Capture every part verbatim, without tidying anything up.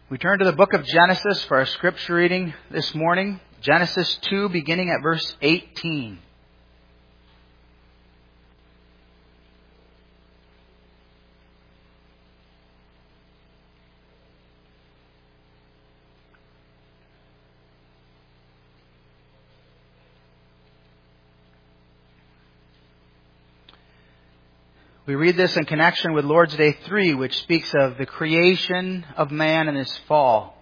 We turn to the book of Genesis for our scripture reading this morning. Genesis two, beginning at verse eighteen. We read this in connection with Lord's Day three, which speaks of the creation of man and his fall.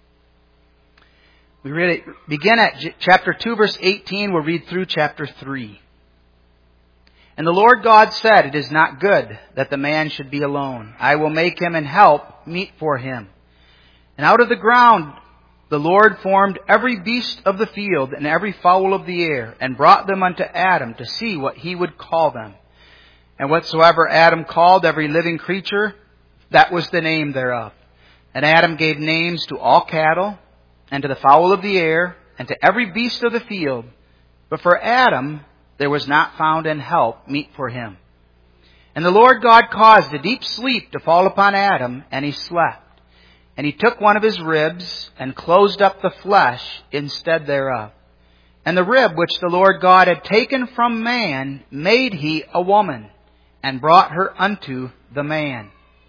We read it, begin at chapter two, verse eighteen. We'll read through chapter three. And the Lord God said, "It is not good that the man should be alone. I will make him and help meet for him. And out of the ground the Lord formed every beast of the field and every fowl of the air, and brought them unto Adam to see what he would call them. And whatsoever Adam called every living creature, that was the name thereof. And Adam gave names to all cattle, and to the fowl of the air, and to every beast of the field. But for Adam there was not found an help meet for him. And the Lord God caused a deep sleep to fall upon Adam, and he slept. And he took one of his ribs, and closed up the flesh instead thereof. And the rib which the Lord God had taken from man made he a woman, and brought her unto the man.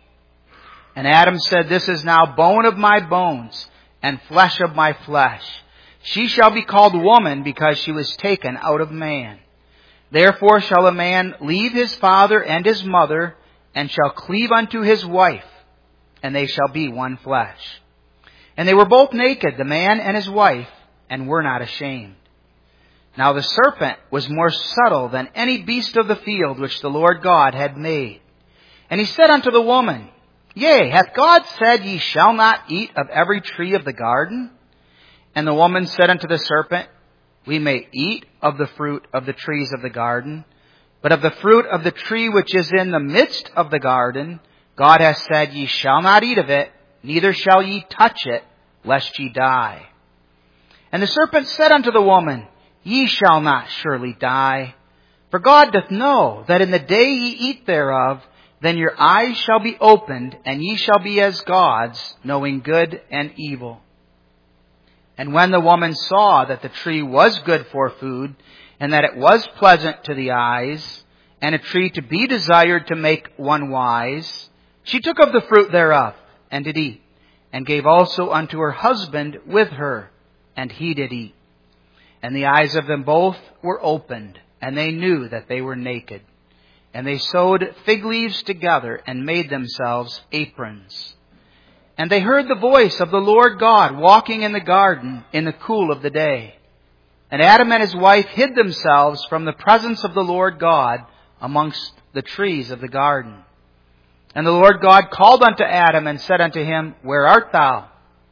And Adam said, This is now bone of my bones, and flesh of my flesh. She shall be called woman, because she was taken out of man. Therefore shall a man leave his father and his mother, and shall cleave unto his wife, and they shall be one flesh. And they were both naked, the man and his wife, and were not ashamed. Now the serpent was more subtle than any beast of the field which the Lord God had made. And he said unto the woman, Yea, hath God said, Ye shall not eat of every tree of the garden? And the woman said unto the serpent, We may eat of the fruit of the trees of the garden, but of the fruit of the tree which is in the midst of the garden, God hath said, Ye shall not eat of it, neither shall ye touch it, lest ye die. And the serpent said unto the woman, Ye shall not surely die. For God doth know that in the day ye eat thereof, then your eyes shall be opened, and ye shall be as gods, knowing good and evil. And when the woman saw that the tree was good for food, and that it was pleasant to the eyes, and a tree to be desired to make one wise, she took of the fruit thereof, and did eat, and gave also unto her husband with her, and he did eat. And the eyes of them both were opened, and they knew that they were naked. And they sewed fig leaves together, and made themselves aprons. And they heard the voice of the Lord God walking in the garden in the cool of the day. And Adam and his wife hid themselves from the presence of the Lord God amongst the trees of the garden. And the Lord God called unto Adam, and said unto him, Where art thou?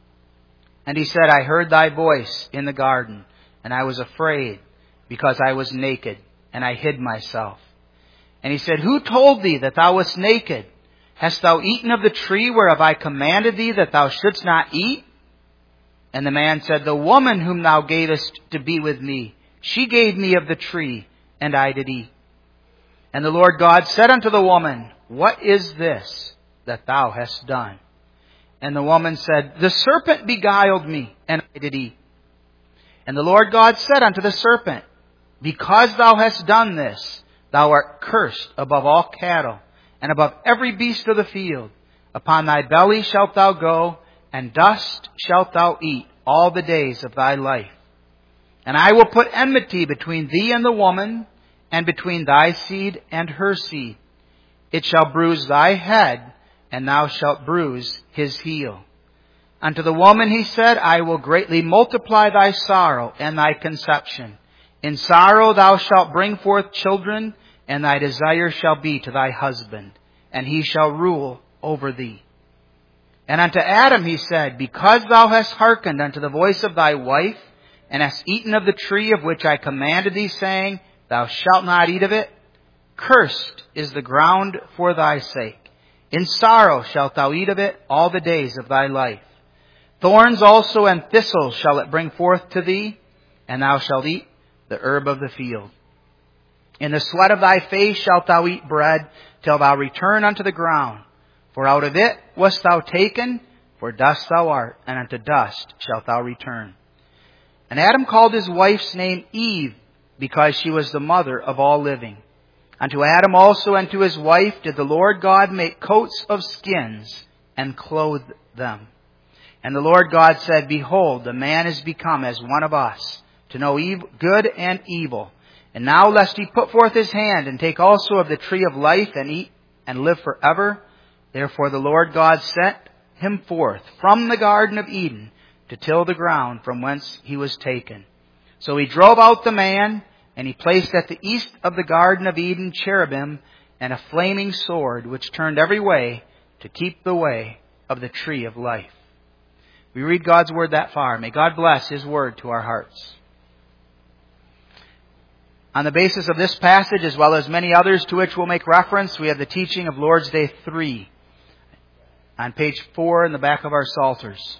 And he said, I heard thy voice in the garden, and I was afraid, because I was naked, and I hid myself. And he said, Who told thee that thou wast naked? Hast thou eaten of the tree whereof I commanded thee that thou shouldst not eat? And the man said, The woman whom thou gavest to be with me, she gave me of the tree, and I did eat. And the Lord God said unto the woman, What is this that thou hast done? And the woman said, The serpent beguiled me, and I did eat. And the Lord God said unto the serpent, Because thou hast done this, thou art cursed above all cattle, and above every beast of the field. Upon thy belly shalt thou go, and dust shalt thou eat all the days of thy life. And I will put enmity between thee and the woman, and between thy seed and her seed. It shall bruise thy head, and thou shalt bruise his heel. Unto the woman he said, I will greatly multiply thy sorrow and thy conception. In sorrow thou shalt bring forth children, and thy desire shall be to thy husband, and he shall rule over thee. And unto Adam he said, Because thou hast hearkened unto the voice of thy wife, and hast eaten of the tree of which I commanded thee, saying, Thou shalt not eat of it, cursed is the ground for thy sake. In sorrow shalt thou eat of it all the days of thy life. Thorns also and thistles shall it bring forth to thee, and thou shalt eat the herb of the field. In the sweat of thy face shalt thou eat bread, till thou return unto the ground. For out of it wast thou taken, For dust thou art, and unto dust shalt thou return. And Adam called his wife's name Eve, because she was the mother of all living. Unto Adam also and to his wife did the Lord God make coats of skins, and clothe them. And the Lord God said, Behold, the man is become as one of us, to know evil, good and evil. And now lest he put forth his hand, and take also of the tree of life, and eat, and live forever. Therefore the Lord God sent him forth from the Garden of Eden, to till the ground from whence he was taken. So he drove out the man, and he placed at the east of the Garden of Eden cherubim, and a flaming sword, which turned every way, to keep the way of the tree of life. We read God's Word that far. May God bless His Word to our hearts. On the basis of this passage, as well as many others to which we'll make reference, we have the teaching of Lord's Day three on page four in the back of our Psalters.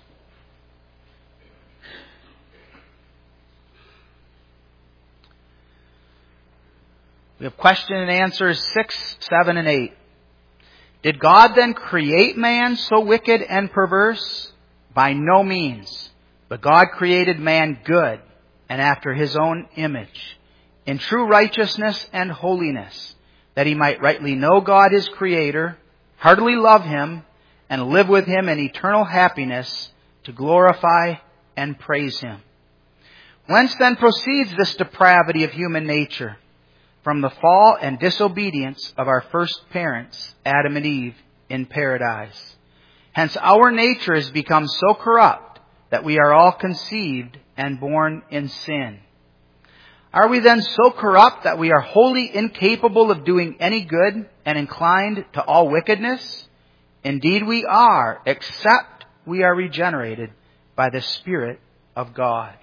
We have question and answers six, seven, and eight. Did God then create man so wicked and perverse? By no means. But God created man good and after His own image, in true righteousness and holiness, that he might rightly know God His Creator, heartily love Him, and live with Him in eternal happiness, to glorify and praise Him. Whence then proceeds this depravity of human nature? From the fall and disobedience of our first parents, Adam and Eve, in paradise. Hence our nature has become so corrupt that we are all conceived and born in sin. Are we then so corrupt that we are wholly incapable of doing any good and inclined to all wickedness? Indeed we are, except we are regenerated by the Spirit of God.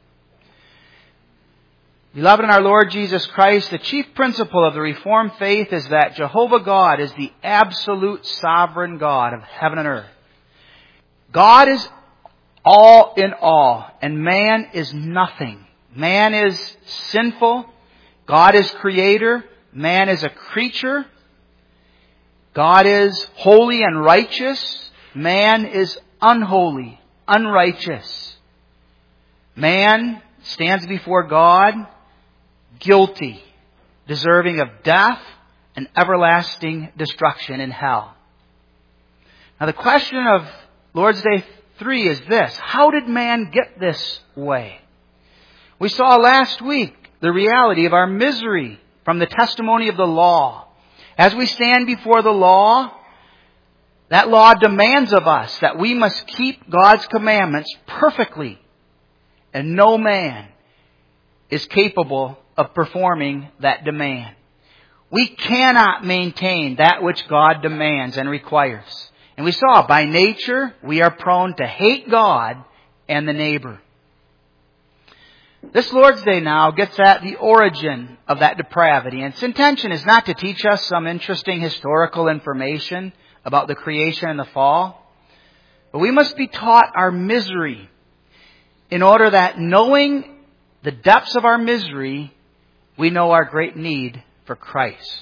Beloved in our Lord Jesus Christ, the chief principle of the Reformed faith is that Jehovah God is the absolute sovereign God of heaven and earth. God is all in all, and man is nothing. Man is sinful. God is creator. Man is a creature. God is holy and righteous. Man is unholy, unrighteous. Man stands before God guilty, deserving of death and everlasting destruction in hell. Now the question of Lord's Day three is this: how did man get this way? We saw last week the reality of our misery from the testimony of the law. As we stand before the law, that law demands of us that we must keep God's commandments perfectly, and no man is capable of performing that demand. We cannot maintain that which God demands and requires. And we saw by nature we are prone to hate God and the neighbor. This Lord's Day now gets at the origin of that depravity. And its intention is not to teach us some interesting historical information about the creation and the fall. But we must be taught our misery in order that, knowing the depths of our misery, we know our great need for Christ.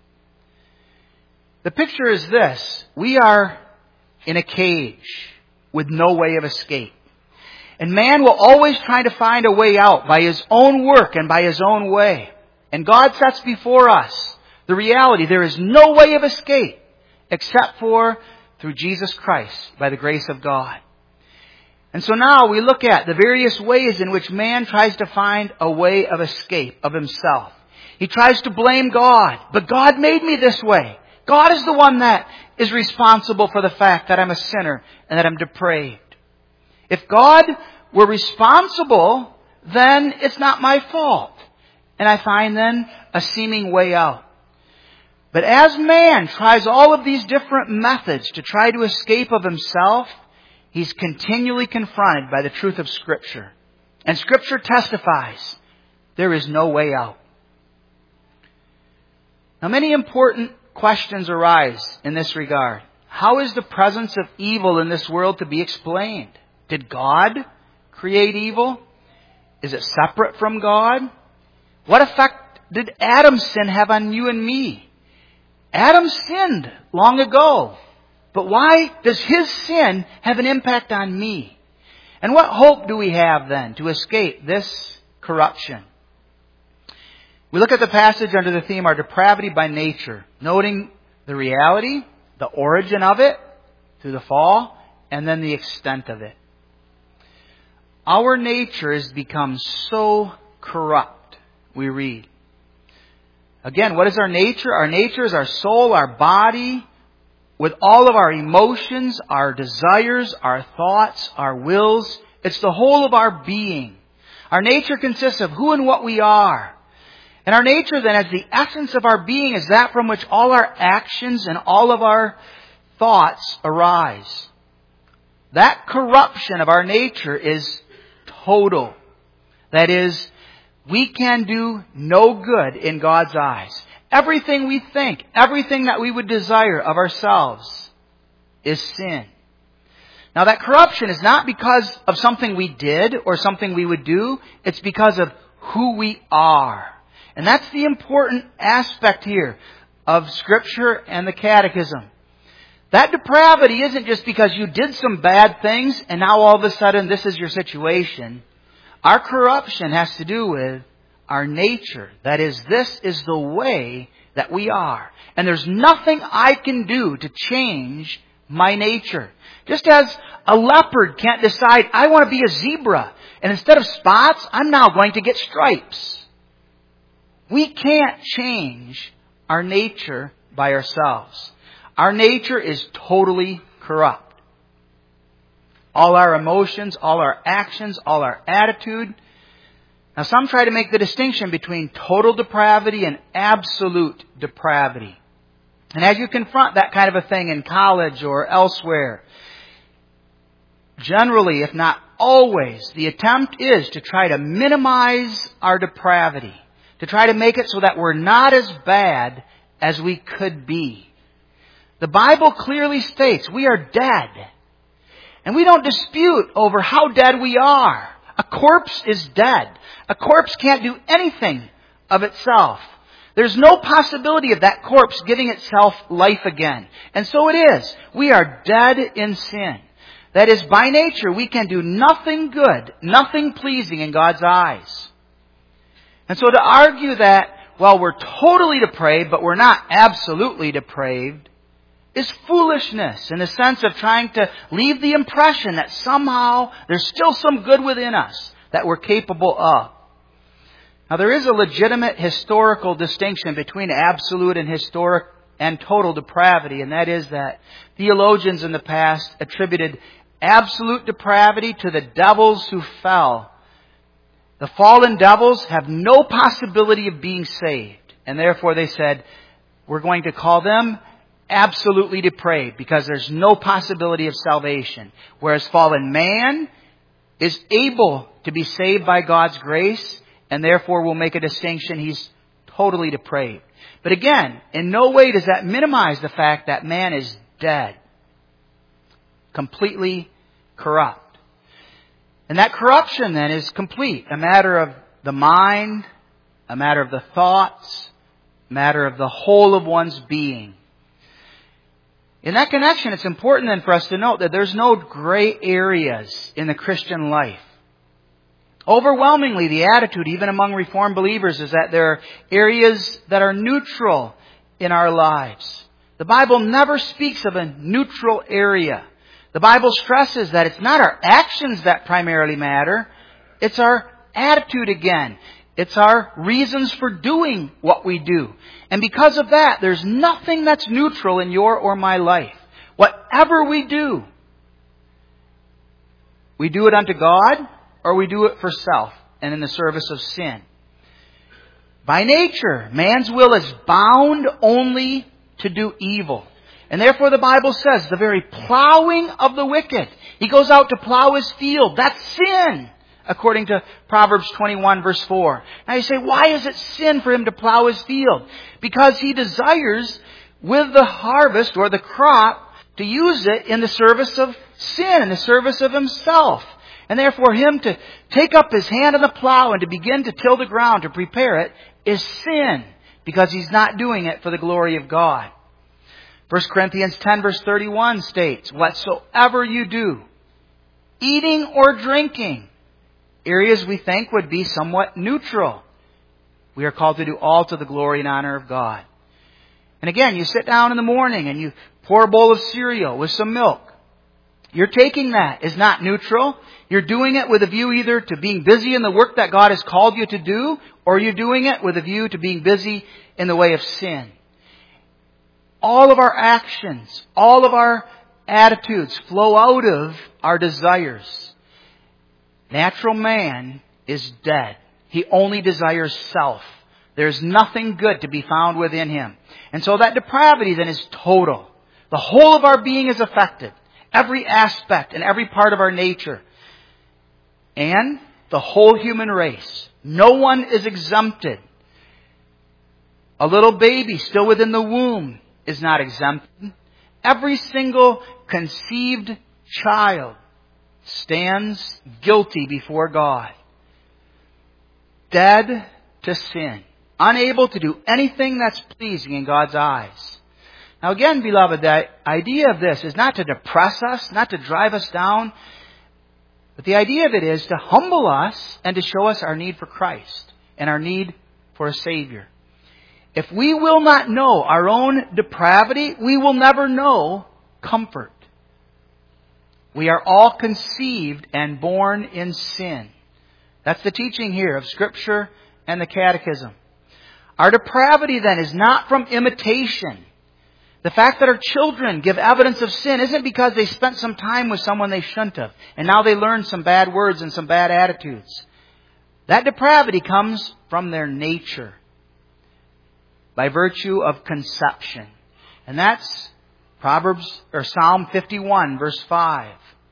The picture is this: we are in a cage with no way of escape. And man will always try to find a way out by his own work and by his own way. And God sets before us the reality there is no way of escape except for through Jesus Christ, by the grace of God. And so now we look at the various ways in which man tries to find a way of escape of himself. He tries to blame God. But God made me this way. God is the one that is responsible for the fact that I'm a sinner and that I'm depraved. If God were responsible, then it's not my fault. And I find then a seeming way out. But as man tries all of these different methods to try to escape of himself, he's continually confronted by the truth of Scripture. And Scripture testifies there is no way out. Now, many important questions arise in this regard. How is the presence of evil in this world to be explained? Did God create evil? Is it separate from God? What effect did Adam's sin have on you and me? Adam sinned long ago. But why does his sin have an impact on me? And what hope do we have then to escape this corruption? We look at the passage under the theme, our depravity by nature, noting the reality, the origin of it through the fall, and then the extent of it. Our nature has become so corrupt, we read. Again, what is our nature? Our nature is our soul, our body, with all of our emotions, our desires, our thoughts, our wills. It's the whole of our being. Our nature consists of who and what we are. And our nature then, as the essence of our being, is that from which all our actions and all of our thoughts arise. That corruption of our nature is total. That is, we can do no good in God's eyes. Everything we think, everything that we would desire of ourselves is sin. Now that corruption is not because of something we did or something we would do. It's because of who we are. And that's the important aspect here of Scripture and the Catechism. That depravity isn't just because you did some bad things and now all of a sudden this is your situation. Our corruption has to do with our nature. That is, this is the way that we are. And there's nothing I can do to change my nature. Just as a leopard can't decide, I want to be a zebra, and instead of spots, I'm now going to get stripes. We can't change our nature by ourselves. Our nature is totally corrupt. All our emotions, all our actions, all our attitude. Now some try to make the distinction between total depravity and absolute depravity. And as you confront that kind of a thing in college or elsewhere, generally, if not always, the attempt is to try to minimize our depravity. To try to make it so that we're not as bad as we could be. The Bible clearly states we are dead. And we don't dispute over how dead we are. A corpse is dead. A corpse can't do anything of itself. There's no possibility of that corpse giving itself life again. And so it is. We are dead in sin. That is, by nature, we can do nothing good, nothing pleasing in God's eyes. And so to argue that, well, we're totally depraved, but we're not absolutely depraved, is foolishness in the sense of trying to leave the impression that somehow there's still some good within us that we're capable of. Now, there is a legitimate historical distinction between absolute and historic and total depravity, and that is that theologians in the past attributed absolute depravity to the devils who fell. The fallen devils have no possibility of being saved, and therefore they said, we're going to call them absolutely depraved because there's no possibility of salvation. Whereas fallen man is able to be saved by God's grace, and therefore we'll make a distinction. He's totally depraved. But again, in no way does that minimize the fact that man is dead. Completely corrupt. And that corruption then is complete. A matter of the mind, a matter of the thoughts, a matter of the whole of one's being. In that connection, it's important then for us to note that there's no gray areas in the Christian life. Overwhelmingly, the attitude, even among Reformed believers, is that there are areas that are neutral in our lives. The Bible never speaks of a neutral area. The Bible stresses that it's not our actions that primarily matter. It's our attitude again. It's our reasons for doing what we do. And because of that, there's nothing that's neutral in your or my life. Whatever we do, we do it unto God, or we do it for self and in the service of sin. By nature, man's will is bound only to do evil. And therefore the Bible says the very plowing of the wicked. He goes out to plow his field. That's sin, according to Proverbs twenty-one verse four. Now you say, why is it sin for him to plow his field? Because he desires with the harvest or the crop to use it in the service of sin, in the service of himself. And therefore him to take up his hand on the plow and to begin to till the ground, to prepare it, is sin. Because he's not doing it for the glory of God. First Corinthians ten verse thirty-one states, whatsoever you do, eating or drinking, areas we think would be somewhat neutral. We are called to do all to the glory and honor of God. And again, you sit down in the morning and you pour a bowl of cereal with some milk. You're taking that as not neutral. You're doing it with a view either to being busy in the work that God has called you to do, or you're doing it with a view to being busy in the way of sin. All of our actions, all of our attitudes flow out of our desires. Natural man is dead. He only desires self. There's nothing good to be found within him. And so that depravity then is total. The whole of our being is affected. Every aspect and every part of our nature. And the whole human race. No one is exempted. A little baby still within the womb is not exempted. Every single conceived child stands guilty before God. Dead to sin. Unable to do anything that's pleasing in God's eyes. Now again, beloved, the idea of this is not to depress us, not to drive us down, but the idea of it is to humble us and to show us our need for Christ and our need for a Savior. If we will not know our own depravity, we will never know comfort. We are all conceived and born in sin. That's the teaching here of Scripture and the Catechism. Our depravity then is not from imitation. The fact that our children give evidence of sin isn't because they spent some time with someone they shouldn't have, and now they learned some bad words and some bad attitudes. That depravity comes from their nature, by virtue of conception. And that's Proverbs or Psalm fifty-one, verse five.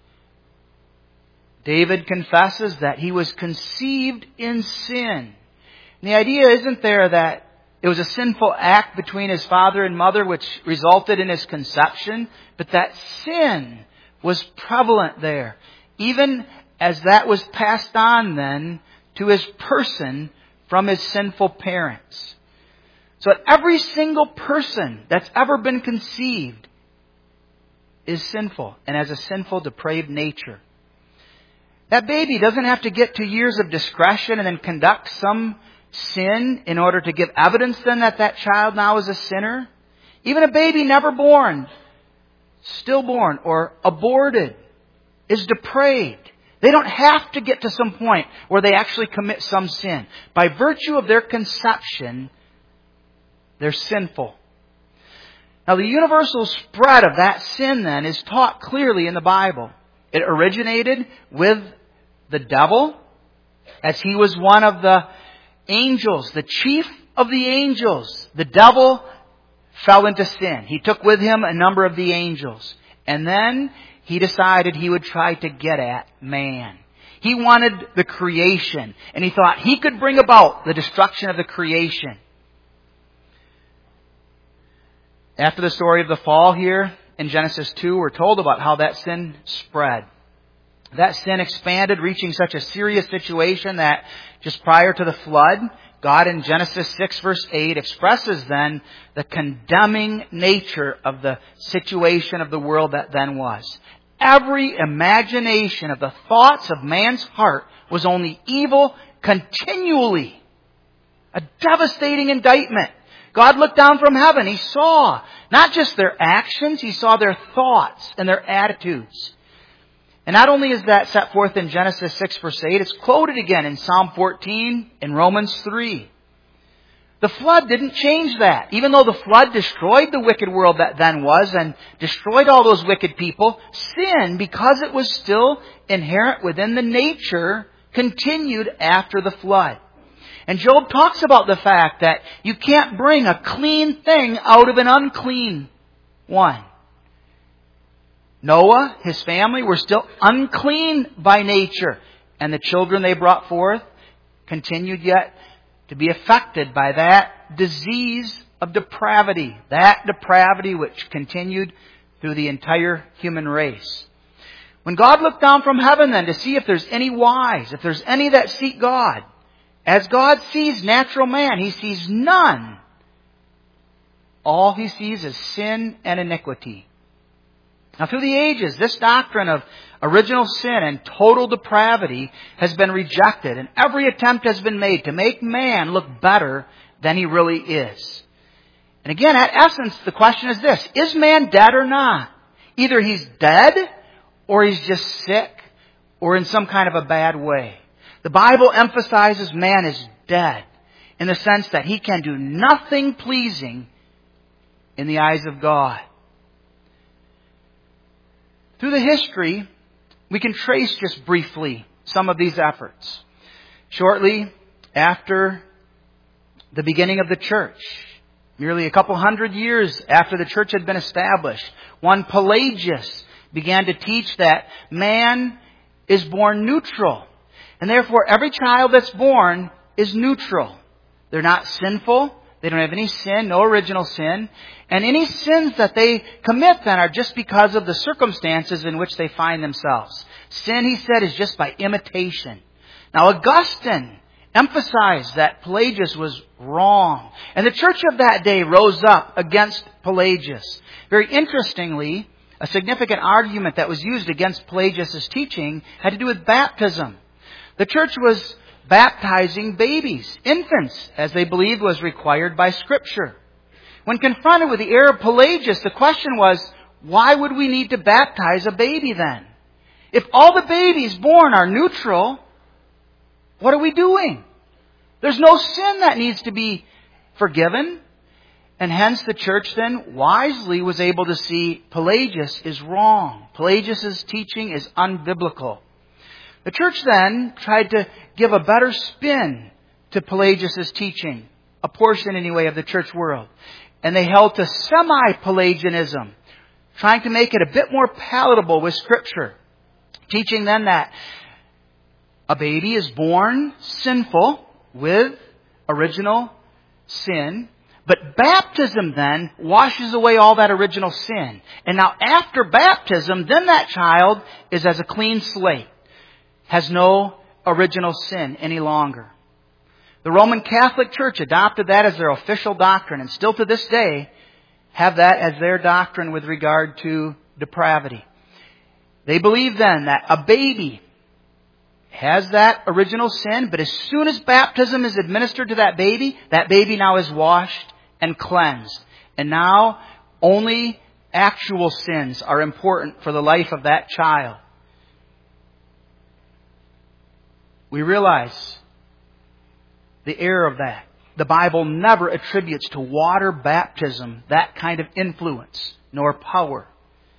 David confesses that he was conceived in sin. And the idea isn't there that it was a sinful act between his father and mother which resulted in his conception, but that sin was prevalent there, even as that was passed on then to his person from his sinful parents. So that every single person that's ever been conceived is sinful and has a sinful, depraved nature. That baby doesn't have to get to years of discretion and then conduct some sin in order to give evidence then that that child now is a sinner. Even a baby never born, stillborn, or aborted is depraved. They don't have to get to some point where they actually commit some sin. By virtue of their conception, they're sinful. Now the universal spread of that sin then is taught clearly in the Bible. It originated with the devil, as he was one of the angels, the chief of the angels. The devil fell into sin. He took with him a number of the angels. And then he decided he would try to get at man. He wanted the creation. And he thought he could bring about the destruction of the creation. After the story of the fall here in Genesis two, we're told about how that sin spread. That sin expanded, reaching such a serious situation that just prior to the flood, God in Genesis six verse eight expresses then the condemning nature of the situation of the world that then was. Every imagination of the thoughts of man's heart was only evil continually. A devastating indictment. God looked down from heaven. He saw not just their actions, He saw their thoughts and their attitudes. And not only is that set forth in Genesis six verse eight, it's quoted again in Psalm fourteen, in Romans three. The flood didn't change that. Even though the flood destroyed the wicked world that then was and destroyed all those wicked people, sin, because it was still inherent within the nature, continued after the flood. And Job talks about the fact that you can't bring a clean thing out of an unclean one. Noah, his family, were still unclean by nature. And the children they brought forth continued yet to be affected by that disease of depravity. That depravity which continued through the entire human race. When God looked down from heaven then to see if there's any wise, if there's any that seek God, as God sees natural man, He sees none all he sees is sin and iniquity. Now, through the ages, this doctrine of original sin and total depravity has been rejected, and every attempt has been made to make man look better than he really is. And again, at essence, the question is this: is man dead or not? Either he's dead, or he's just sick, or in some kind of a bad way. The Bible emphasizes man is dead in the sense that he can do nothing pleasing in the eyes of God. Through the history, we can trace just briefly some of these efforts. Shortly after the beginning of the church, merely a couple hundred years after the church had been established, one Pelagius began to teach that man is born neutral. And therefore, every child that's born is neutral. They're not sinful. They don't have any sin, no original sin. And any sins that they commit then are just because of the circumstances in which they find themselves. Sin, he said, is just by imitation. Now, Augustine emphasized that Pelagius was wrong. And the church of that day rose up against Pelagius. Very interestingly, a significant argument that was used against Pelagius' teaching had to do with baptism. The church was baptizing babies, infants, as they believed was required by Scripture. When confronted with the error of Pelagius, the question was, why would we need to baptize a baby then? If all the babies born are neutral, what are we doing? There's no sin that needs to be forgiven. And hence the church then wisely was able to see Pelagius is wrong. Pelagius' teaching is unbiblical. The church then tried to give a better spin to Pelagius' teaching, a portion anyway of the church world. And they held to semi-Pelagianism, trying to make it a bit more palatable with Scripture. Teaching then that a baby is born sinful with original sin, but baptism then washes away all that original sin. And now after baptism, then that child is as a clean slate, has no original sin any longer. The Roman Catholic Church adopted that as their official doctrine, and still to this day have that as their doctrine with regard to depravity. They believe then that a baby has that original sin, but as soon as baptism is administered to that baby, that baby now is washed and cleansed. And now only actual sins are important for the life of that child. We realize the error of that. The Bible never attributes to water baptism that kind of influence nor power.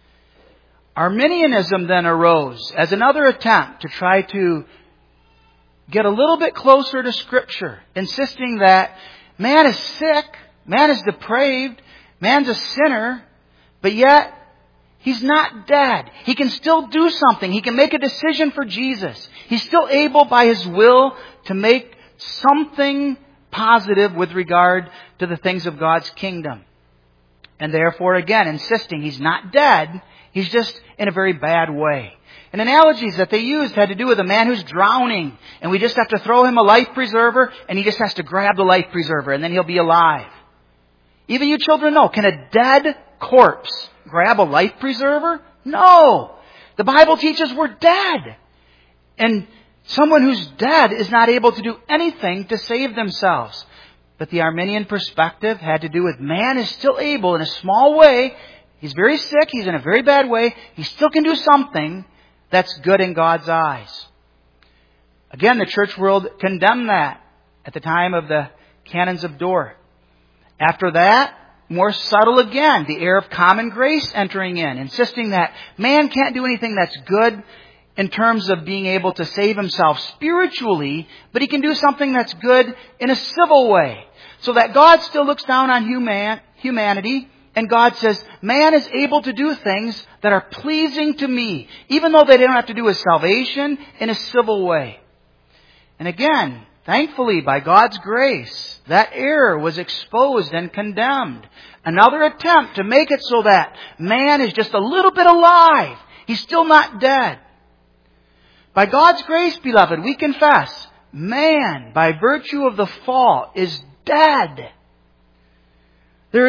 Arminianism then arose as another attempt to try to get a little bit closer to Scripture, insisting that man is sick, man is depraved, man's a sinner, but yet he's not dead. He can still do something. He can make a decision for Jesus. He's still able by His will to make something positive with regard to the things of God's kingdom. And therefore, again, insisting he's not dead, he's just in a very bad way. And analogies that they used had to do with a man who's drowning, and we just have to throw him a life preserver, and he just has to grab the life preserver, and then he'll be alive. Even you children know, can a dead corpse grab a life preserver? No! The Bible teaches we're dead. And someone who's dead is not able to do anything to save themselves. But the Arminian perspective had to do with man is still able in a small way. He's very sick. He's in a very bad way. He still can do something that's good in God's eyes. Again, the church world condemned that at the time of the Canons of Dort. After that, more subtle again, the air of common grace entering in, insisting that man can't do anything that's good in terms of being able to save himself spiritually, but he can do something that's good in a civil way. So that God still looks down on human, humanity, and God says, man is able to do things that are pleasing to me, even though they don't have to do with salvation, in a civil way. And again, thankfully, by God's grace, that error was exposed and condemned. Another attempt to make it so that man is just a little bit alive. He's still not dead. By God's grace, beloved, we confess, man, by virtue of the fall, is dead. There is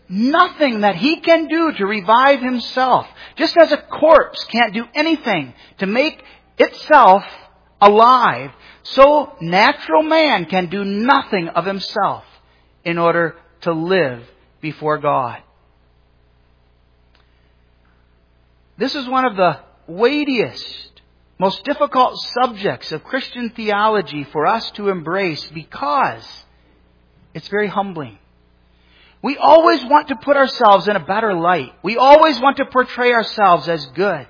nothing that he can do to revive himself. Just as a corpse can't do anything to make itself alive, so natural man can do nothing of himself in order to live before God. This is one of the weightiest, most difficult subjects of Christian theology for us to embrace because it's very humbling. We always want to put ourselves in a better light. We always want to portray ourselves as good.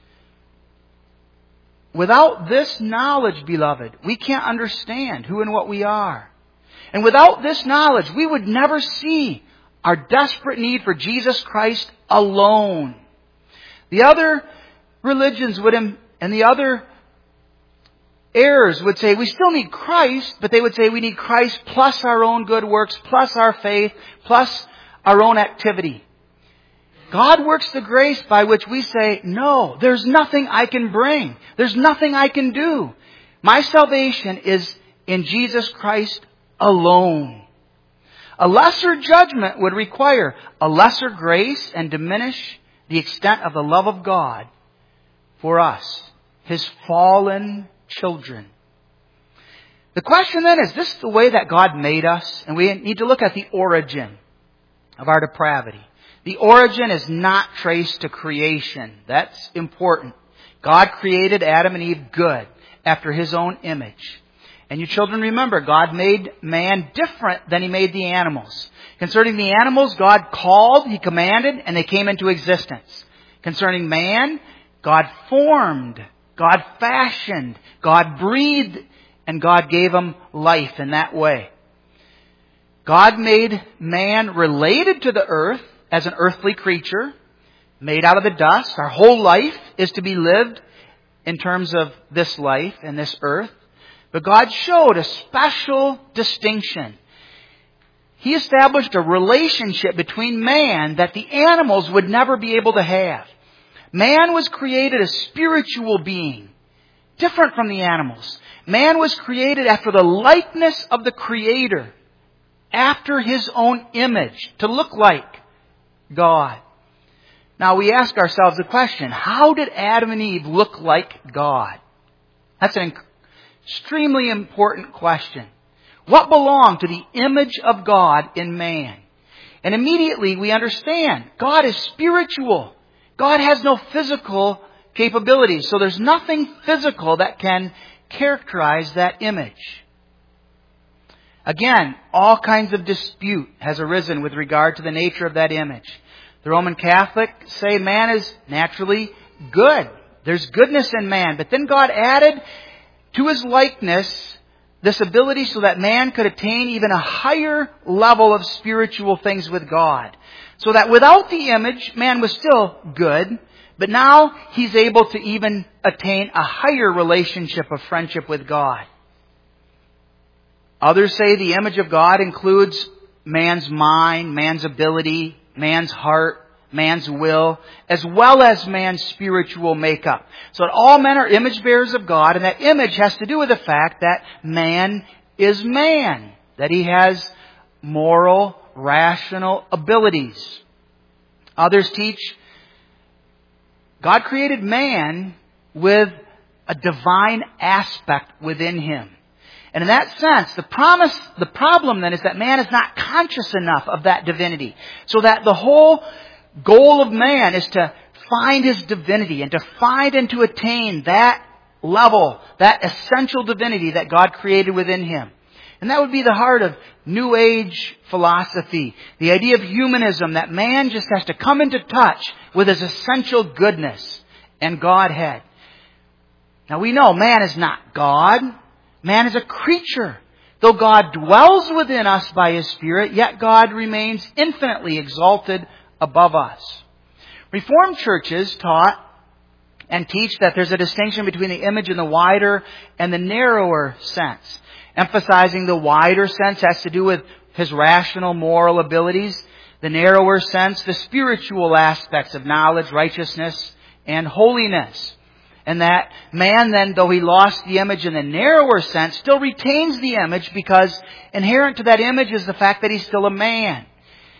Without this knowledge, beloved, we can't understand who and what we are. And without this knowledge, we would never see our desperate need for Jesus Christ alone. The other religions would, and the other errors would say we still need Christ, but they would say we need Christ plus our own good works, plus our faith, plus our own activity. God works the grace by which we say, no, there's nothing I can bring. There's nothing I can do. My salvation is in Jesus Christ alone. A lesser judgment would require a lesser grace and diminish the extent of the love of God for us, His fallen children. The question then is, this the way that God made us? And we need to look at the origin of our depravity. The origin is not traced to creation. That's important. God created Adam and Eve good after His own image. And you children remember, God made man different than He made the animals. Concerning the animals, God called, He commanded, and they came into existence. Concerning man, God formed, God fashioned, God breathed, and God gave him life in that way. God made man related to the earth as an earthly creature, made out of the dust. Our whole life is to be lived in terms of this life and this earth. But God showed a special distinction. He established a relationship between man that the animals would never be able to have. Man was created a spiritual being, different from the animals. Man was created after the likeness of the Creator, after His own image, to look like God. Now we ask ourselves the question, how did Adam and Eve look like God? That's an extremely important question. What belonged to the image of God in man? And immediately we understand God is spiritual. God has no physical capabilities. So there's nothing physical that can characterize that image. Again, all kinds of dispute has arisen with regard to the nature of that image. The Roman Catholics say man is naturally good. There's goodness in man. But then God added to His likeness this ability so that man could attain even a higher level of spiritual things with God. So that without the image, man was still good, but now he's able to even attain a higher relationship of friendship with God. Others say the image of God includes man's mind, man's ability, man's heart, man's will, as well as man's spiritual makeup. So that all men are image bearers of God, and that image has to do with the fact that man is man, that he has moral, rational abilities. Others teach God created man with a divine aspect within him. And in that sense, the promise, the problem then is that man is not conscious enough of that divinity. So that the whole goal of man is to find his divinity and to find and to attain that level, that essential divinity that God created within him. And that would be the heart of New Age philosophy. The idea of humanism, that man just has to come into touch with his essential goodness and Godhead. Now we know man is not God. Man is a creature. Though God dwells within us by His Spirit, yet God remains infinitely exalted above us. Reformed churches taught and teach that there's a distinction between the image in the wider and the narrower sense. Emphasizing the wider sense has to do with his rational, moral abilities. The narrower sense, the spiritual aspects of knowledge, righteousness, and holiness. And that man then, though he lost the image in the narrower sense, still retains the image because inherent to that image is the fact that he's still a man.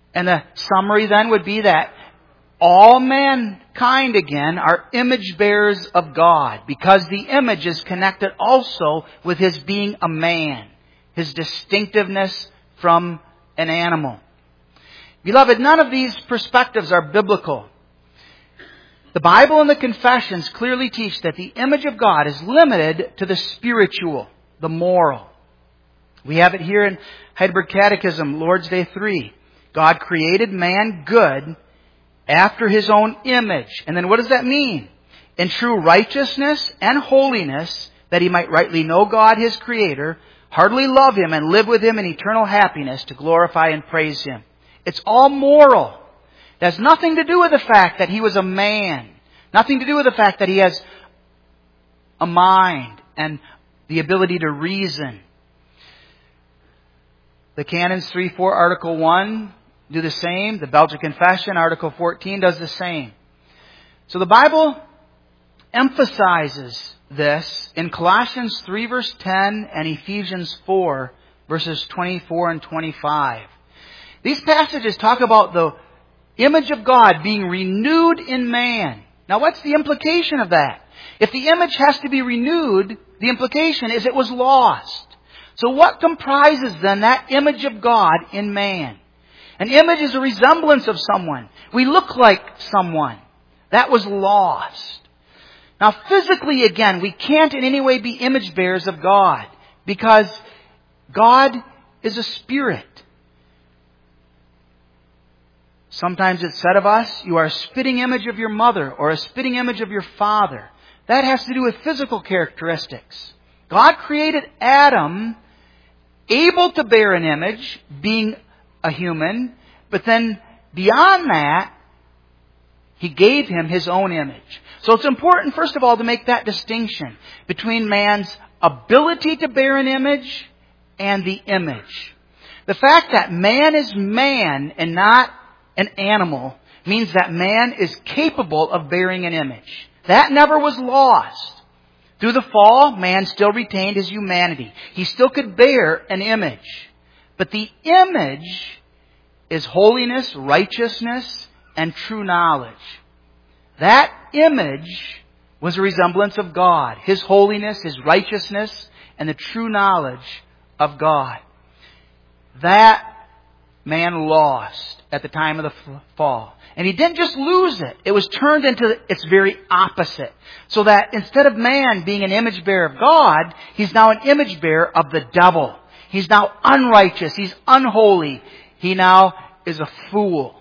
And the summary then would be that all mankind again are image bearers of God, because the image is connected also with His being a man, His distinctiveness from an animal. Beloved, none of these perspectives are biblical. The Bible and the Confessions clearly teach that the image of God is limited to the spiritual, the moral. We have it here in Heidelberg Catechism, Lord's Day three. God created man good after His own image. And then what does that mean? In true righteousness and holiness, that he might rightly know God, His Creator, heartily love Him, and live with Him in eternal happiness to glorify and praise Him. It's all moral. It has nothing to do with the fact that He was a man. Nothing to do with the fact that He has a mind and the ability to reason. The Canons three four, Article one do the same. The Belgic Confession, Article fourteen, does the same. So the Bible emphasizes this in Colossians three verse ten and Ephesians four verses twenty-four and twenty-five. These passages talk about the image of God being renewed in man. Now what's the implication of that? If the image has to be renewed, the implication is it was lost. So what comprises then that image of God in man? An image is a resemblance of someone. We look like someone. That was lost. Now physically again, we can't in any way be image bearers of God, because God is a spirit. Sometimes it's said of us, you are a spitting image of your mother or a spitting image of your father. That has to do with physical characteristics. God created Adam able to bear an image, being a human, but then beyond that, He gave him His own image. So it's important, first of all, to make that distinction between man's ability to bear an image and the image. The fact that man is man and not an animal means that man is capable of bearing an image. That never was lost. Through the fall, man still retained his humanity. He still could bear an image. But the image is holiness, righteousness, and true knowledge. That image was a resemblance of God. His holiness, His righteousness, and the true knowledge of God. That man lost at the time of the fall. And he didn't just lose it. It was turned into its very opposite. So that instead of man being an image bearer of God, he's now an image bearer of the devil. He's now unrighteous. He's unholy. He now is a fool.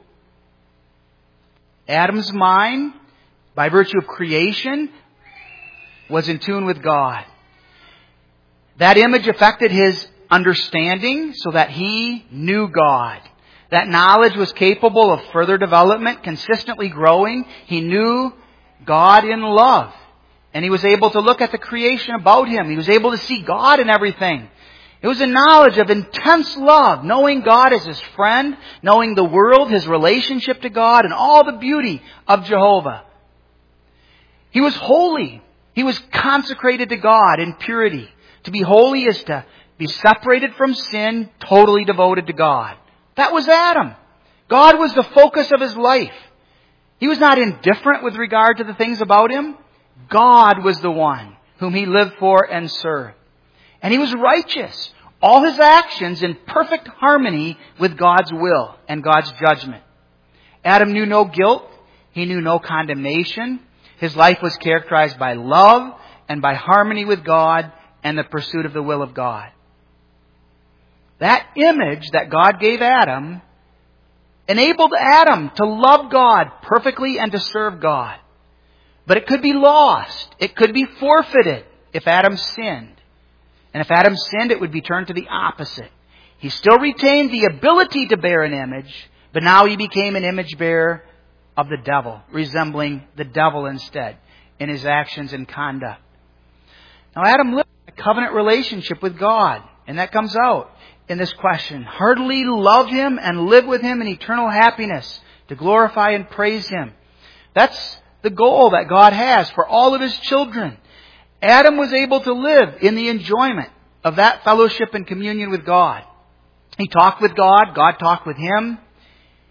Adam's mind, by virtue of creation, was in tune with God. That image affected his understanding so that he knew God. That knowledge was capable of further development, consistently growing. He knew God in love. And he was able to look at the creation about him. He was able to see God in everything. It was a knowledge of intense love, knowing God as his friend, knowing the world, his relationship to God, and all the beauty of Jehovah. He was holy. He was consecrated to God in purity. To be holy is to be separated from sin, totally devoted to God. That was Adam. God was the focus of his life. He was not indifferent with regard to the things about him. God was the one whom he lived for and served. And he was righteous. All his actions in perfect harmony with God's will and God's judgment. Adam knew no guilt. He knew no condemnation. His life was characterized by love and by harmony with God and the pursuit of the will of God. That image that God gave Adam enabled Adam to love God perfectly and to serve God. But it could be lost. It could be forfeited if Adam sinned. And if Adam sinned, it would be turned to the opposite. He still retained the ability to bear an image, but now he became an image bearer of the devil, resembling the devil instead in his actions and conduct. Now Adam lived in a covenant relationship with God, and that comes out in this question. Heartily love Him and live with Him in eternal happiness to glorify and praise Him. That's the goal that God has for all of His children. Adam was able to live in the enjoyment of that fellowship and communion with God. He talked with God. God talked with him.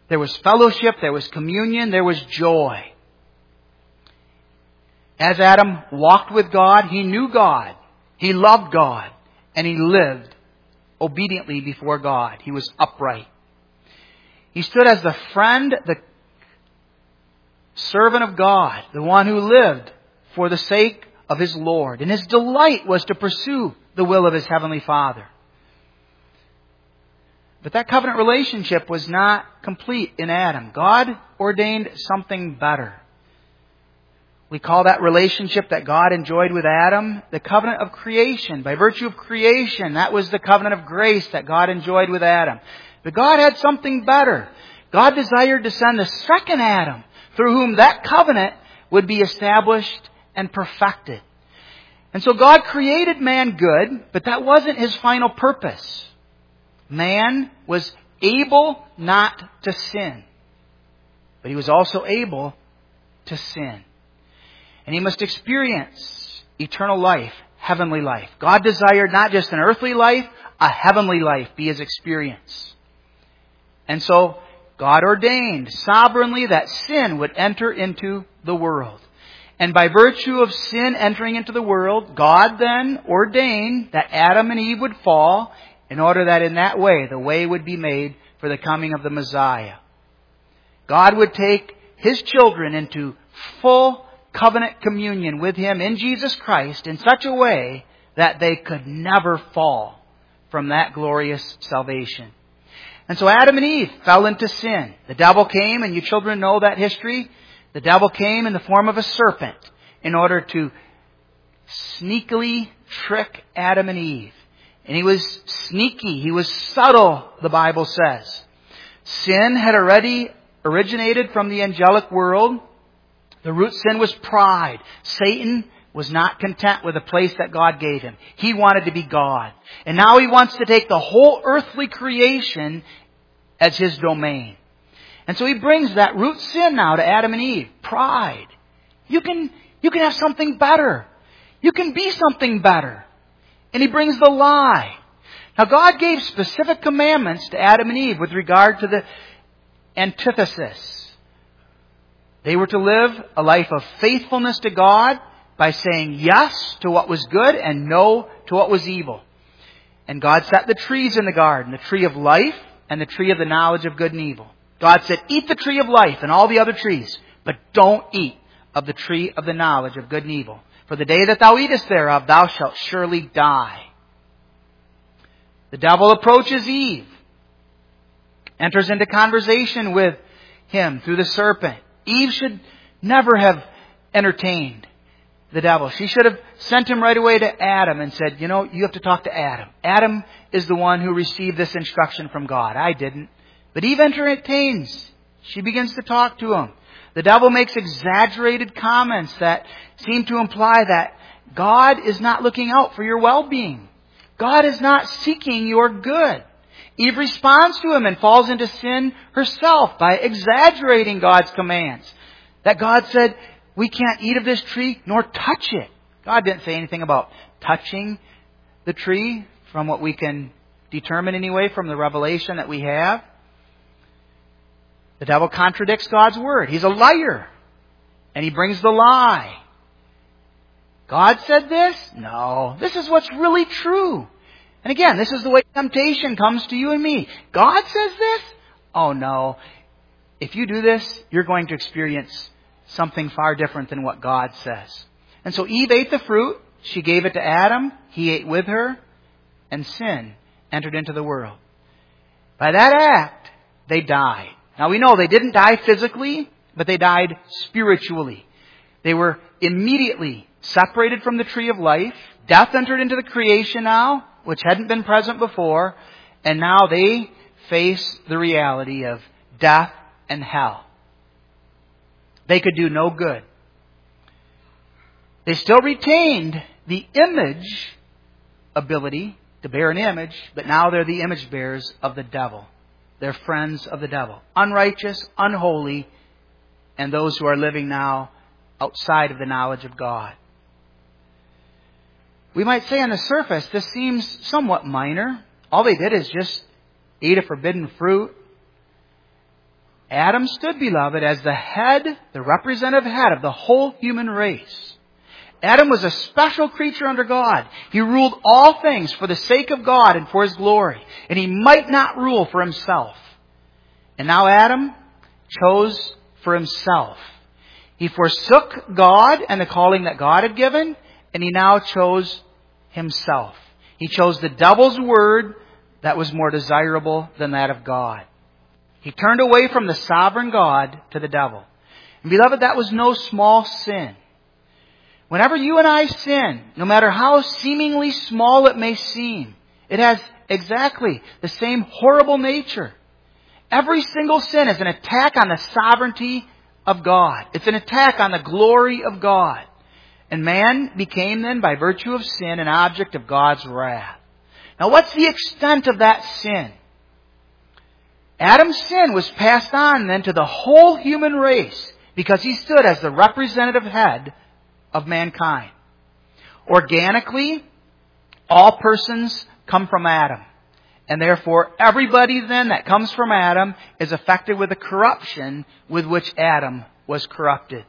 There was fellowship, there was communion, there was joy. As Adam walked with God, he knew God, he loved God, and he lived obediently before God. He was upright. He stood as the friend, the servant of God, the one who lived for the sake of his Lord. And his delight was to pursue the will of his heavenly Father. But that covenant relationship was not complete in Adam. God ordained something better. We call that relationship that God enjoyed with Adam the covenant of creation. By virtue of creation, that was the covenant of grace that God enjoyed with Adam. But God had something better. God desired to send the second Adam, through whom that covenant would be established and perfected. And so God created man good, but that wasn't his final purpose. Man was able not to sin, but he was also able to sin. And he must experience eternal life, heavenly life. God desired not just an earthly life, a heavenly life be his experience. And so God ordained sovereignly that sin would enter into the world. And by virtue of sin entering into the world, God then ordained that Adam and Eve would fall in order that in that way the way would be made for the coming of the Messiah. God would take his children into full covenant communion with him in Jesus Christ in such a way that they could never fall from that glorious salvation. And so Adam and Eve fell into sin. The devil came, and you children know that history. The devil came in the form of a serpent in order to sneakily trick Adam and Eve. And he was sneaky. He was subtle, the Bible says. Sin had already originated from the angelic world. The root sin was pride. Satan was not content with the place that God gave him. He wanted to be God. And now he wants to take the whole earthly creation as his domain. And so he brings that root sin now to Adam and Eve. Pride. You can, you can have something better. You can be something better. And he brings the lie. Now God gave specific commandments to Adam and Eve with regard to the antithesis. They were to live a life of faithfulness to God by saying yes to what was good and no to what was evil. And God set the trees in the garden, the tree of life and the tree of the knowledge of good and evil. God said, eat the tree of life and all the other trees, but don't eat of the tree of the knowledge of good and evil. For the day that thou eatest thereof, thou shalt surely die. The devil approaches Eve, enters into conversation with him through the serpent. Eve should never have entertained the devil. She should have sent him right away to Adam and said, you know, you have to talk to Adam. Adam is the one who received this instruction from God. I didn't. But Eve entertains. She begins to talk to him. The devil makes exaggerated comments that seem to imply that God is not looking out for your well-being. God is not seeking your good. Eve responds to him and falls into sin herself by exaggerating God's commands. That God said, we can't eat of this tree nor touch it. God didn't say anything about touching the tree from what we can determine anyway from the revelation that we have. The devil contradicts God's word. He's a liar. And he brings the lie. God said this? No. This is what's really true. And again, this is the way temptation comes to you and me. God says this? Oh no. If you do this, you're going to experience something far different than what God says. And so Eve ate the fruit. She gave it to Adam. He ate with her. And sin entered into the world. By that act, they died. Now we know they didn't die physically, but they died spiritually. They were immediately separated from the tree of life. Death entered into the creation now, which hadn't been present before. And now they face the reality of death and hell. They could do no good. They still retained the image ability to bear an image, but now they're the image bearers of the devil. They're friends of the devil. Unrighteous, unholy, and those who are living now outside of the knowledge of God. We might say on the surface, this seems somewhat minor. All they did is just eat a forbidden fruit. Adam stood, beloved, as the head, the representative head of the whole human race. Adam was a special creature under God. He ruled all things for the sake of God and for His glory. And he might not rule for himself. And now Adam chose for himself. He forsook God and the calling that God had given, and he now chose himself. He chose the devil's word that was more desirable than that of God. He turned away from the sovereign God to the devil. And beloved, that was no small sin. Whenever you and I sin, no matter how seemingly small it may seem, it has exactly the same horrible nature. Every single sin is an attack on the sovereignty of God. It's an attack on the glory of God. And man became then, by virtue of sin, an object of God's wrath. Now, what's the extent of that sin? Adam's sin was passed on then to the whole human race because he stood as the representative head of mankind. Organically, all persons come from Adam. And therefore, everybody then that comes from Adam is affected with the corruption with which Adam was corrupted.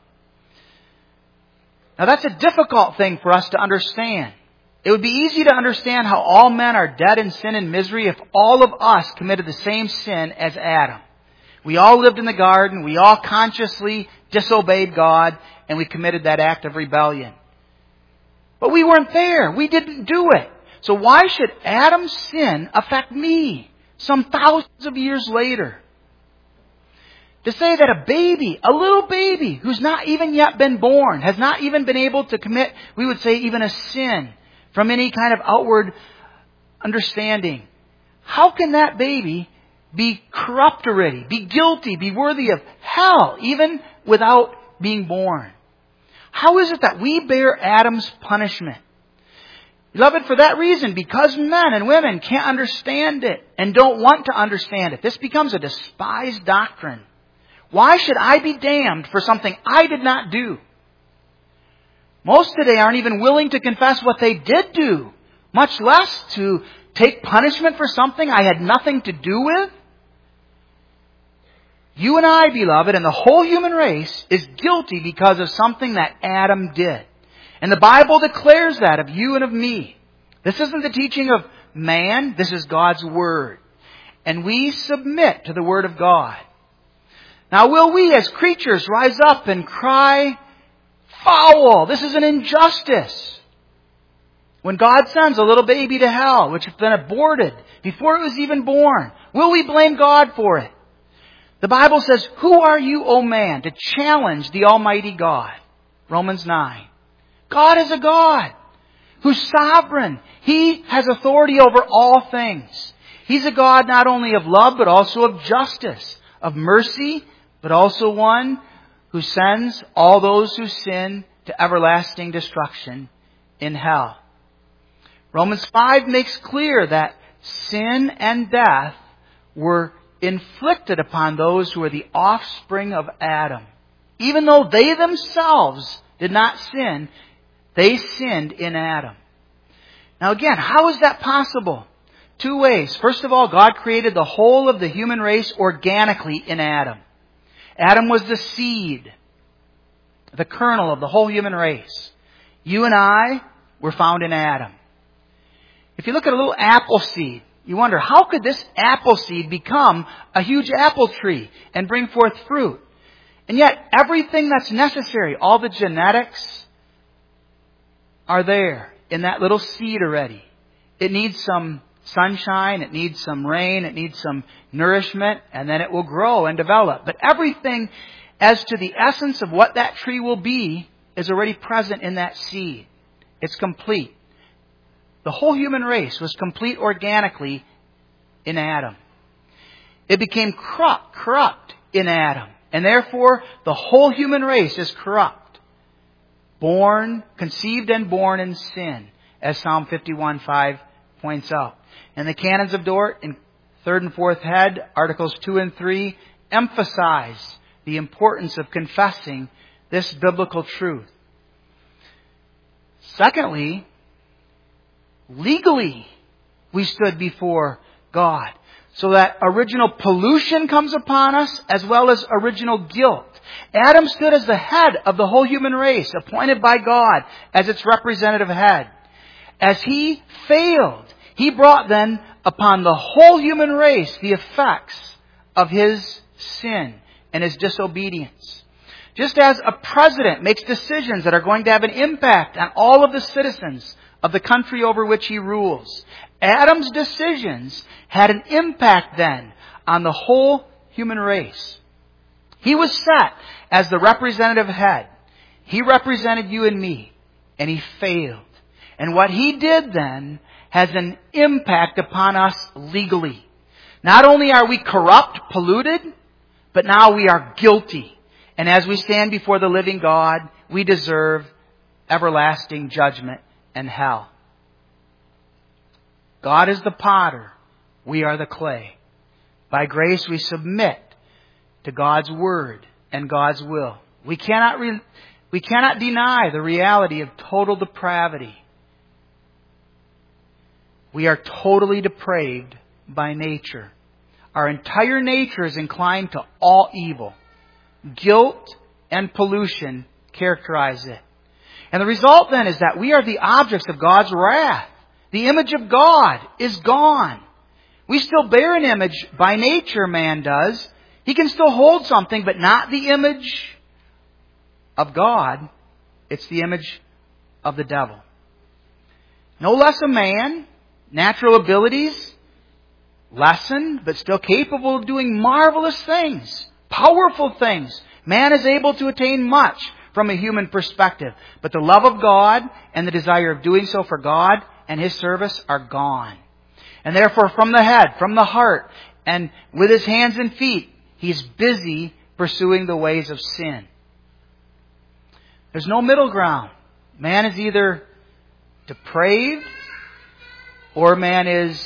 Now that's a difficult thing for us to understand. It would be easy to understand how all men are dead in sin and misery if all of us committed the same sin as Adam. We all lived in the garden, we all consciously disobeyed God, and we committed that act of rebellion. But we weren't there. We didn't do it. So why should Adam's sin affect me some thousands of years later? To say that a baby, a little baby, who's not even yet been born, has not even been able to commit, we would say, even a sin from any kind of outward understanding. How can that baby be corrupt already, be guilty, be worthy of hell, even without being born? How is it that we bear Adam's punishment? Beloved, for that reason, because men and women can't understand it and don't want to understand it, this becomes a despised doctrine. Why should I be damned for something I did not do? Most today aren't even willing to confess what they did do, much less to take punishment for something I had nothing to do with. You and I, beloved, and the whole human race is guilty because of something that Adam did. And the Bible declares that of you and of me. This isn't the teaching of man. This is God's Word. And we submit to the Word of God. Now, will we as creatures rise up and cry, foul, this is an injustice? When God sends a little baby to hell, which has been aborted before it was even born, will we blame God for it? The Bible says, who are you, O man, to challenge the Almighty God? Romans nine. God is a God who's sovereign. He has authority over all things. He's a God not only of love, but also of justice, of mercy, but also one who sends all those who sin to everlasting destruction in hell. Romans five makes clear that sin and death were inflicted upon those who are the offspring of Adam. Even though they themselves did not sin, they sinned in Adam. Now again, how is that possible? Two ways. First of all, God created the whole of the human race organically in Adam. Adam was the seed, the kernel of the whole human race. You and I were found in Adam. If you look at a little apple seed, you wonder, how could this apple seed become a huge apple tree and bring forth fruit? And yet, everything that's necessary, all the genetics, are there in that little seed already. It needs some sunshine, it needs some rain, it needs some nourishment, and then it will grow and develop. But everything as to the essence of what that tree will be is already present in that seed. It's complete. The whole human race was complete organically in Adam. It became corrupt, corrupt in Adam. And therefore, the whole human race is corrupt. Born, conceived and born in sin, as Psalm fifty-one five points out. And the canons of Dort in third and fourth head, articles two and three, emphasize the importance of confessing this biblical truth. Secondly, legally, we stood before God. So that original pollution comes upon us as well as original guilt. Adam stood as the head of the whole human race, appointed by God as its representative head. As he failed, he brought then upon the whole human race the effects of his sin and his disobedience. Just as a president makes decisions that are going to have an impact on all of the citizens of the country over which he rules, Adam's decisions had an impact then on the whole human race. He was set as the representative head. He represented you and me, and he failed. And what he did then has an impact upon us legally. Not only are we corrupt, polluted, but now we are guilty. And as we stand before the living God, we deserve everlasting judgment and hell. God is the potter. We are the clay. By grace we submit to God's word and God's will. We cannot re- we cannot deny the reality of total depravity. We are totally depraved by nature. Our entire nature is inclined to all evil. Guilt and pollution characterize it. And the result then is that we are the objects of God's wrath. The image of God is gone. We still bear an image by nature, man does. He can still hold something, but not the image of God. It's the image of the devil. No less a man, natural abilities, lessened, but still capable of doing marvelous things, powerful things. Man is able to attain much from a human perspective, but the love of God and the desire of doing so for God and His service are gone. And therefore, from the head, from the heart, and with his hands and feet, he's busy pursuing the ways of sin. There's no middle ground. Man is either depraved or man is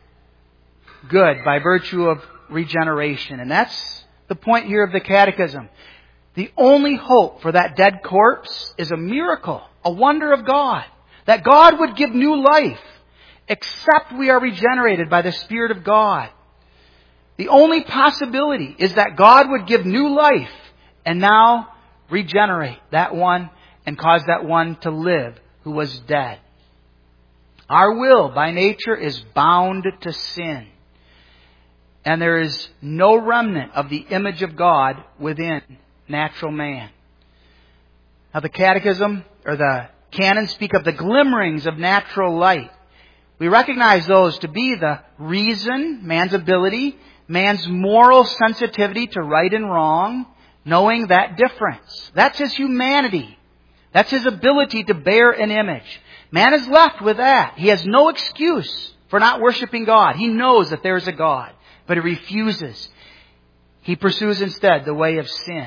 good by virtue of regeneration. And that's the point here of the Catechism. The only hope for that dead corpse is a miracle, a wonder of God. That God would give new life, except we are regenerated by the Spirit of God. The only possibility is that God would give new life and now regenerate that one and cause that one to live who was dead. Our will by nature is bound to sin. And there is no remnant of the image of God within natural man. Now the Catechism, or the canons, speak of the glimmerings of natural light. We recognize those to be the reason, man's ability, man's moral sensitivity to right and wrong, knowing that difference. That's his humanity. That's his ability to bear an image. Man is left with that. He has no excuse for not worshiping God. He knows that there is a God, but he refuses. He pursues instead the way of sin.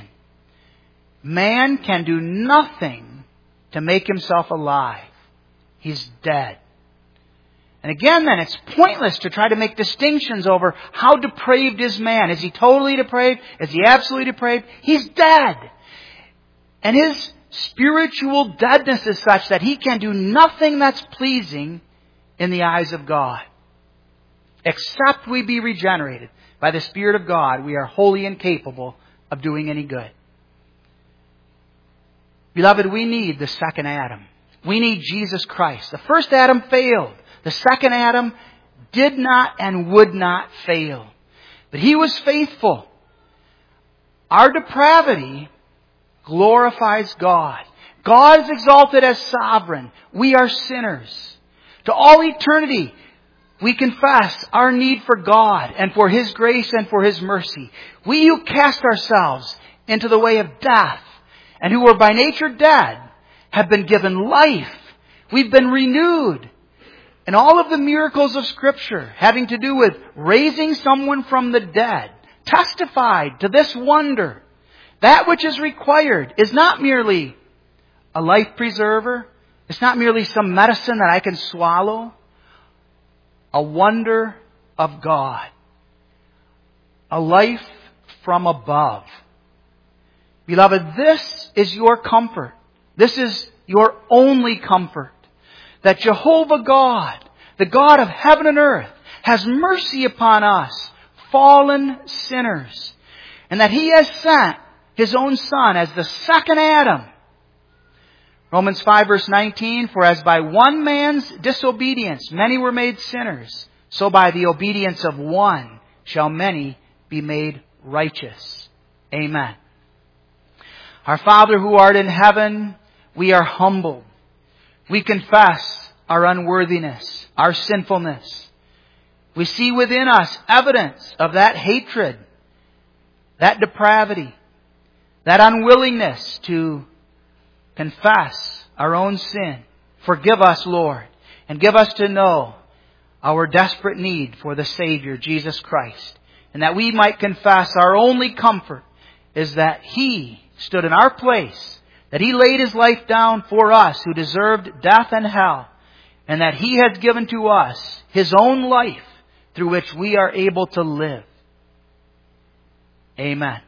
Man can do nothing to make himself alive. He's dead. And again then, it's pointless to try to make distinctions over how depraved is man. Is he totally depraved? Is he absolutely depraved? He's dead. And his spiritual deadness is such that he can do nothing that's pleasing in the eyes of God. Except we be regenerated by the Spirit of God, we are wholly incapable of doing any good. Beloved, we need the second Adam. We need Jesus Christ. The first Adam failed. The second Adam did not and would not fail. But he was faithful. Our depravity glorifies God. God is exalted as sovereign. We are sinners. To all eternity, we confess our need for God and for His grace and for His mercy. We who cast ourselves into the way of death and who were by nature dead have been given life. We've been renewed. And all of the miracles of Scripture having to do with raising someone from the dead testified to this wonder. That which is required is not merely a life preserver. It's not merely some medicine that I can swallow. A wonder of God. A life from above. Beloved, this is your comfort. This is your only comfort. That Jehovah God, the God of heaven and earth, has mercy upon us, fallen sinners, and that He has sent His own Son as the second Adam. Romans five verse nineteen, for as by one man's disobedience many were made sinners, so by the obedience of one shall many be made righteous. Amen. Our Father who art in heaven, we are humbled. We confess our unworthiness, our sinfulness. We see within us evidence of that hatred, that depravity, that unwillingness to confess our own sin. Forgive us, Lord, and give us to know our desperate need for the Savior, Jesus Christ, and that we might confess our only comfort is that He stood in our place, that He laid His life down for us who deserved death and hell, and that He has given to us His own life through which we are able to live. Amen.